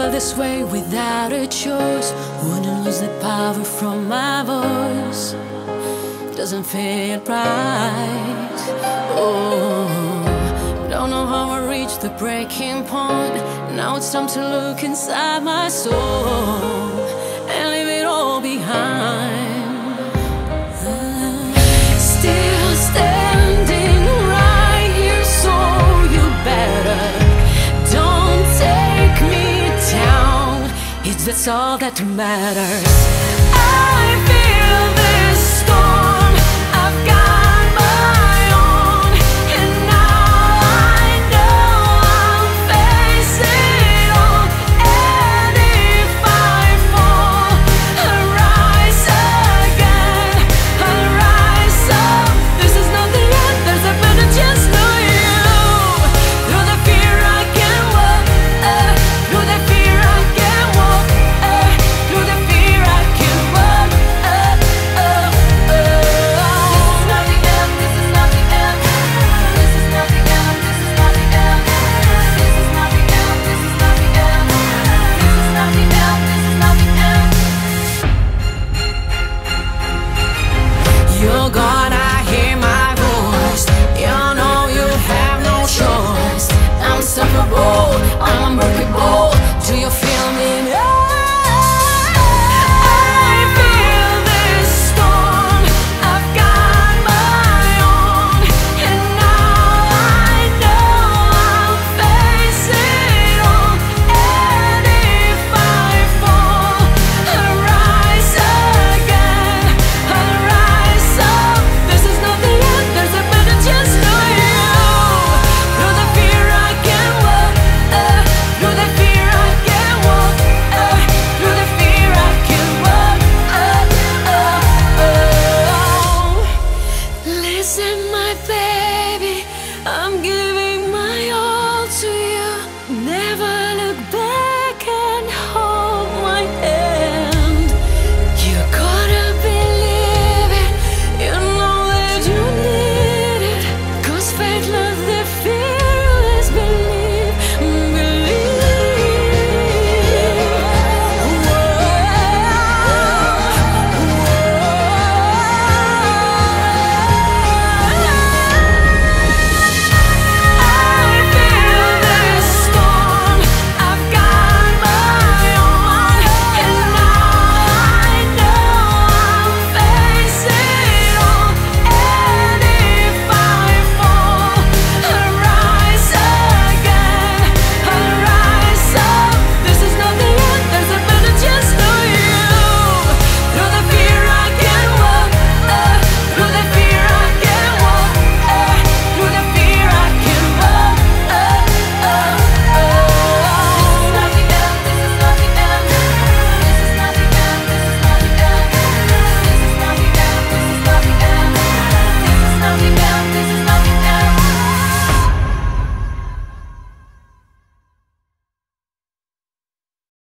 feel this way without a choice. Wouldn't lose the power from my voice. Doesn't feel right. Oh, don't know how I reached the breaking point. Now it's time to look inside my soul and leave it all behind. Still standing right here, so you better don't take me down. That's all that matters.